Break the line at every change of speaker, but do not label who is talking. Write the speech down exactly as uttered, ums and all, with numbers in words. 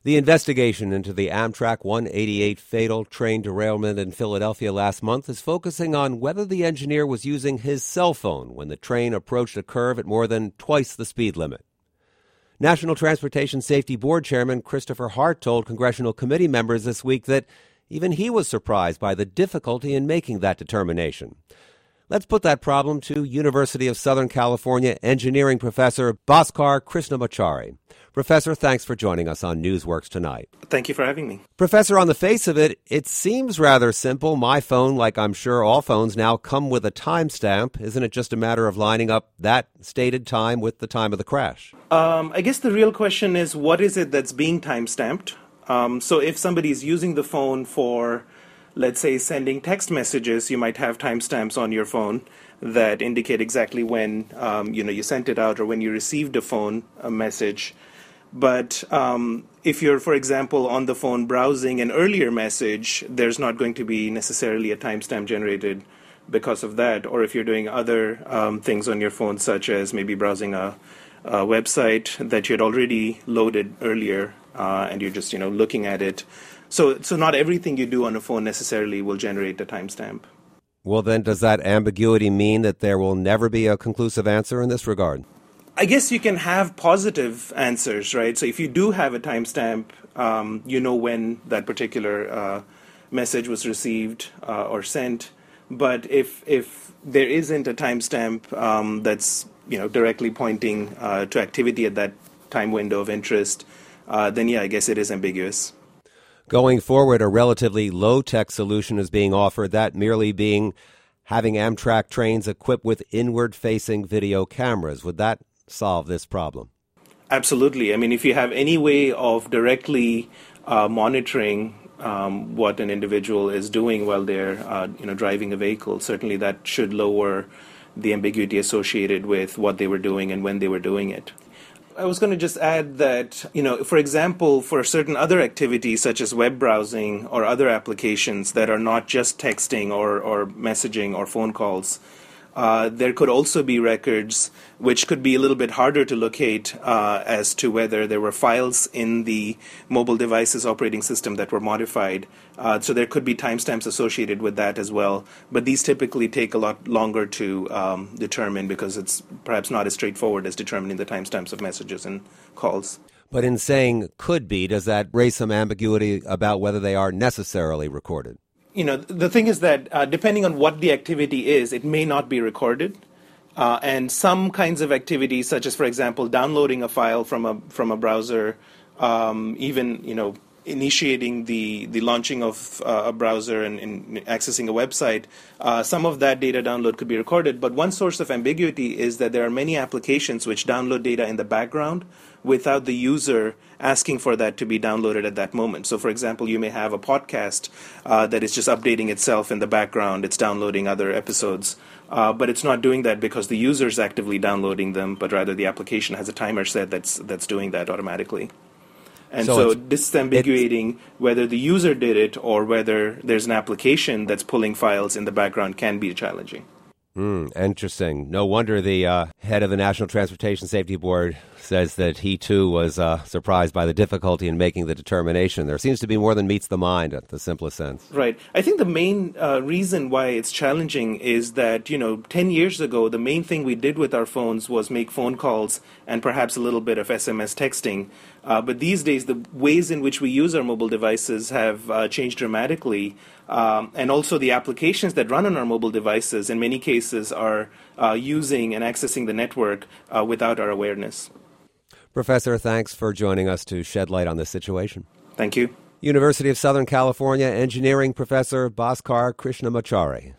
The investigation into the Amtrak one eighty-eight fatal train derailment in Philadelphia last month is focusing on whether the engineer was using his cell phone when the train approached a curve at more than twice the speed limit. National Transportation Safety Board Chairman Christopher Hart told congressional committee members this week that even he was surprised by the difficulty in making that determination. Let's put that problem to University of Southern California engineering professor Bhaskar Krishnamachari. Professor, thanks for joining us on Newsworks tonight.
Thank you for having me.
Professor, on the face of it, it seems rather simple. My phone, like I'm sure all phones now, come with a timestamp. Isn't it just a matter of lining up that stated time with the time of the crash?
Um, I guess the real question is, what is it that's being timestamped? Um, so if somebody's using the phone for, let's say, sending text messages, you might have timestamps on your phone that indicate exactly when um, you know you sent it out or when you received a phone a message. But um, if you're, for example, on the phone browsing an earlier message, there's not going to be necessarily a timestamp generated because of that. Or if you're doing other um, things on your phone, such as maybe browsing a, a website that you had already loaded earlier, uh, and you're just you know looking at it. So, so not everything you do on a phone necessarily will generate a timestamp.
Well, then, does that ambiguity mean that there will never be a conclusive answer in this regard?
I guess you can have positive answers, right? So if you do have a timestamp, um, you know when that particular uh, message was received uh, or sent. But if if there isn't a timestamp um, that's you know directly pointing uh, to activity at that time window of interest, uh, then yeah, I guess it is ambiguous.
Going forward, a relatively low-tech solution is being offered, that merely being having Amtrak trains equipped with inward-facing video cameras. Would that solve this problem?
Absolutely. I mean, if you have any way of directly uh, monitoring um, what an individual is doing while they're uh, you know, driving a vehicle, certainly that should lower the ambiguity associated with what they were doing and when they were doing it. I was going to just add that, you know, for example, for certain other activities such as web browsing or other applications that are not just texting or, or messaging or phone calls, uh, there could also be records which could be a little bit harder to locate uh, as to whether there were files in the mobile device's operating system that were modified. Uh, so there could be timestamps associated with that as well. But these typically take a lot longer to um, determine because it's perhaps not as straightforward as determining the timestamps of messages and calls.
But in saying could be, does that raise some ambiguity about whether they are necessarily recorded?
You know, the thing is that uh, depending on what the activity is, it may not be recorded. Uh, and some kinds of activities, such as, for example, downloading a file from a from a browser, um, even, you know, initiating the, the launching of uh, a browser and, and accessing a website, uh, some of that data download could be recorded. But one source of ambiguity is that there are many applications which download data in the background without the user asking for that to be downloaded at that moment. So, for example, you may have a podcast uh, that is just updating itself in the background. It's downloading other episodes, uh, but it's not doing that because the user is actively downloading them, but rather the application has a timer set that's that's doing that automatically. And so, so disambiguating whether the user did it or whether there's an application that's pulling files in the background can be challenging.
Mm, interesting. No wonder the uh, head of the National Transportation Safety Board says that he, too, was uh, surprised by the difficulty in making the determination. There seems to be more than meets the mind, at the simplest sense.
Right. I think the main uh, reason why it's challenging is that, you know, ten years ago, the main thing we did with our phones was make phone calls and perhaps a little bit of S M S texting. Uh, but these days, the ways in which we use our mobile devices have uh, changed dramatically. Um, and also the applications that run on our mobile devices, in many cases, are uh, using and accessing the network uh, without our awareness.
Professor, thanks for joining us to shed light on this situation.
Thank you.
University of Southern California engineering professor Bhaskar Krishnamachari.